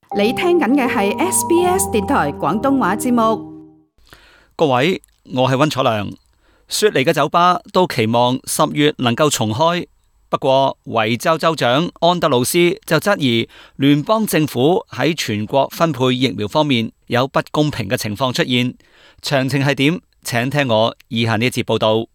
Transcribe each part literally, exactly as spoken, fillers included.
你聽緊嘅係 S B S 電台廣東話節目。 各位，我係溫楚良。雪梨嘅酒吧都期望十月能夠重開，不過維州州長安德魯斯就質疑聯邦政府喺全國分配疫苗方面有不公平嘅情況出現。詳情係點？請聽我以下呢一節報道。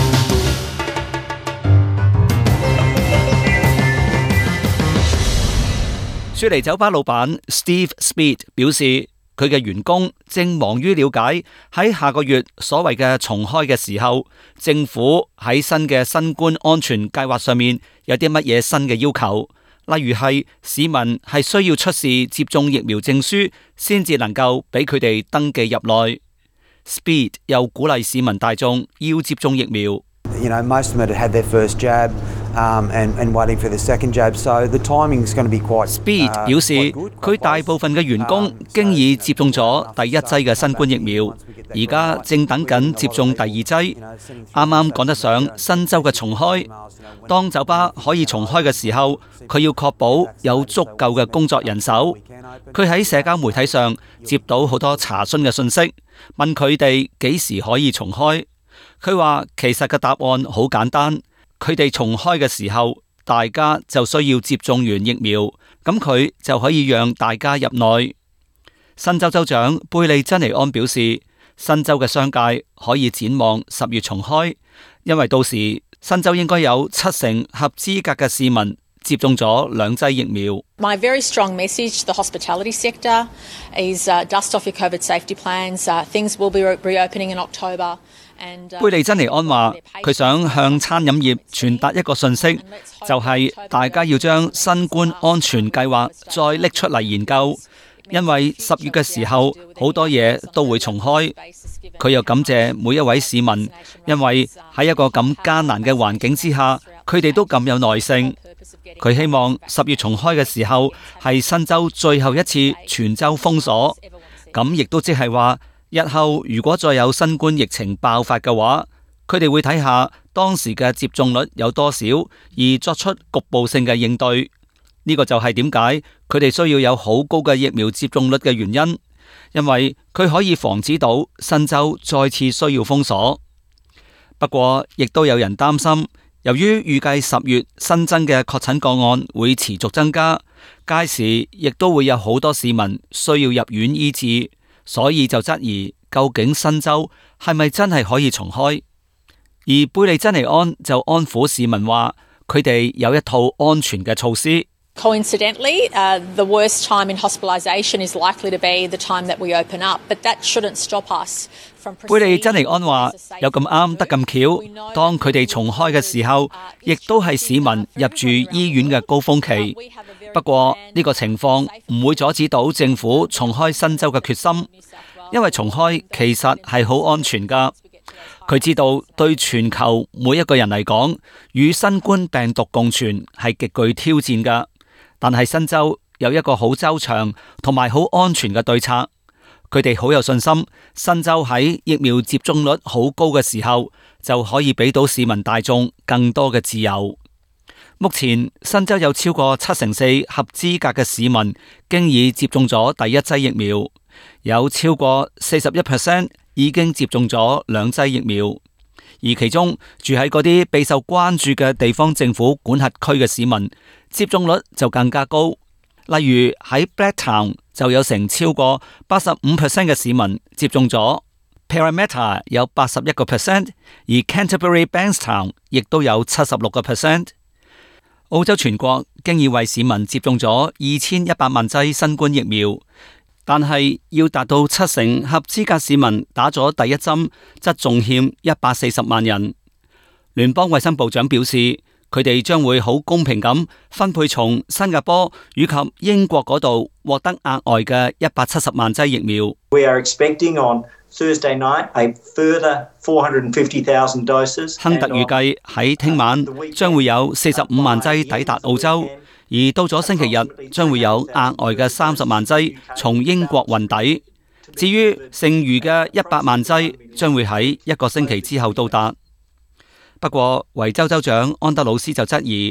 雪梨酒吧老闆 Steve Speed 表示，佢嘅員工正忙於了解喺下個月所謂嘅重開嘅時候，政府喺新嘅新冠安全計劃上面有啲乜嘢新嘅要求，例如係市民係需要出示接種疫苗證書先至能夠俾佢哋登記入內。Speed 又鼓勵市民大眾要接種疫苗。 You know, most of them had had their first jab, um, and and waiting for the second jab, so the timing is going to be quite. Speed 表示，佢大部分嘅員工經已接種咗第一劑嘅新冠疫苗，而家正等緊接種第二劑，啱啱趕得上新州嘅重開。當酒吧可以重開嘅時候，佢要確保有足夠嘅工作人手。佢喺社交媒體上接到好多查詢嘅信息，問佢哋幾時可以重開。佢話其實個答案好簡單，佢哋重開嘅時候，大家就需要接種完疫苗，咁佢就可以讓大家入內。新州州長貝利珍尼安表示，新州嘅商界可以展望十月重開，因為到時新州應該有七成合資格嘅市民接種咗兩劑疫苗。 My very strong message to the hospitality sector is uh, dust off your COVID safety plans. Uh, things will be re- reopening in October. 貝利珍尼安話，佢想向餐飲業傳達一個訊息，就係大家要將新冠安全計劃再拎出嚟研究，因為十月嘅時候好多嘢都會重開。佢又感謝每一位市民，因為喺一個咁艱難嘅環境之下，佢哋都咁有耐性。佢希望十月重開嘅時候係新州最後一次全州封鎖，咁亦都即係話，日後如果再有新冠疫情爆發嘅話，佢哋會睇下當時嘅接種率有多少，而作出局部性嘅應對。呢個就係點解佢哋需要有好高嘅疫苗接種率嘅原因，因為佢可以防止到新州再次需要封鎖。不過，亦都有人擔心，由於預計十月新增嘅確診個案會持續增加，屆時亦都會有好多市民需要入院醫治。所以就質疑究竟新州係咪真係可以重開？而貝利珍尼安就安撫市民話，佢哋有一套安全嘅措施。 Coincidentally, uh, the worst time in hospitalisation is likely to be the time that we open up, but that shouldn't stop us from proceeding. 貝利珍尼安話，有咁啱得咁巧，當佢哋重開嘅時候，亦都係市民入住醫院嘅高峰期。不過呢個情況唔會阻止到政府重開新州嘅決心，因為重開其實係好安全噶。佢知道對全球每一個人嚟講，與新冠病毒共存係極具挑戰噶。但係新州有一個好周詳同埋好安全嘅對策，佢哋好有信心，新州喺疫苗接種率好高嘅時候，就可以俾到市民大眾更多嘅自由。目前新州有超過七成四合資格嘅市民經已接種咗第一劑疫苗，有超過四十一 percent 已經接種咗兩劑疫苗，而其中住喺嗰啲備受關注嘅地方政府管轄區嘅市民，接種率就更加高。例如喺 Blacktown 就有成超過八十五 percent 嘅市民接種咗 ，Parramatta 有八十一個 percent， 而 Canterbury Bankstown 亦都有七十六個 percent。澳洲全國經已為市民接種咗二千一百萬劑新冠疫苗，但係要達到七成合資格市民打咗第一針，則仲欠一百四十萬人。聯邦衛生部長表示，佢哋將會好公平咁分配從新加坡以及英國嗰度獲得額外嘅一百七十萬劑疫苗。 We are expecting on Thursday night a further four hundred fifty thousand doses. 亨特預計喺聽晚將會有四十五萬劑抵達澳洲，而到咗星期日將會有額外嘅三十萬劑從英國運抵。至於剩餘嘅一百萬劑將會喺一個星期之後到達。不過維州州長安德魯斯就質疑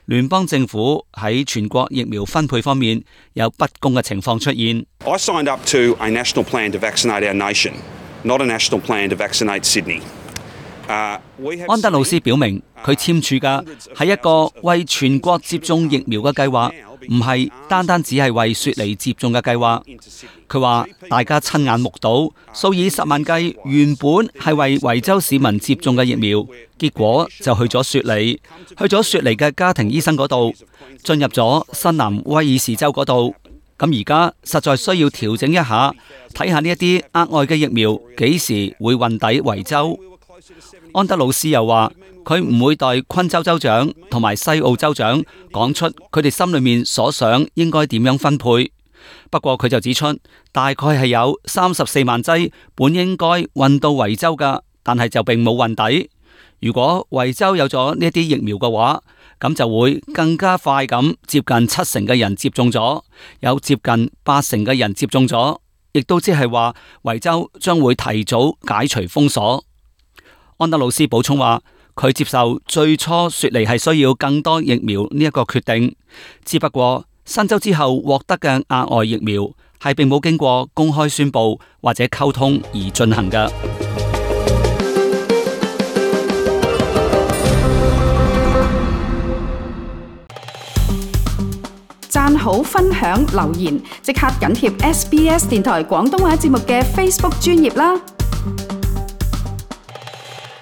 聯邦政府喺全國疫苗分配方面有不公嘅情況出現。 I signed up to a national plan to vaccinate our nation, not a national plan to vaccinate Sydney. 安德魯斯表明，佢簽署嘅係一個為全國接種疫苗嘅計劃，唔係單單只係為雪梨接種嘅計劃。佢話大家親眼目睹數以十萬計原本係為維州市民接種嘅疫苗，結果就去咗雪梨，去咗雪梨嘅家庭醫生嗰度，進入咗新南威爾士州嗰度。咁而家實在需要調整一下，睇下呢一啲額外嘅疫苗幾時會運抵維州。安德魯斯又話，佢唔會代昆州州長同埋西澳州長講出佢哋心裏面所想應該點樣分配。不過佢就指出，大概係有三十四萬劑本應該運到維州噶，但係就並冇運抵。如果維州有咗呢啲疫苗嘅話，咁就會更加快咁接近七成嘅人接種咗，有接近八成嘅人接種咗，亦都即係話維州將會提早解除封鎖。安德魯斯補充話，佢接受最初雪梨係需要更多疫苗呢一個決定，只不過新州之後獲得嘅額外疫苗係並冇經過公開宣佈或者溝通而進行嘅。 讚好、分享、留言，即刻緊貼 S B S 電台廣東話節目嘅 Facebook 專頁啦！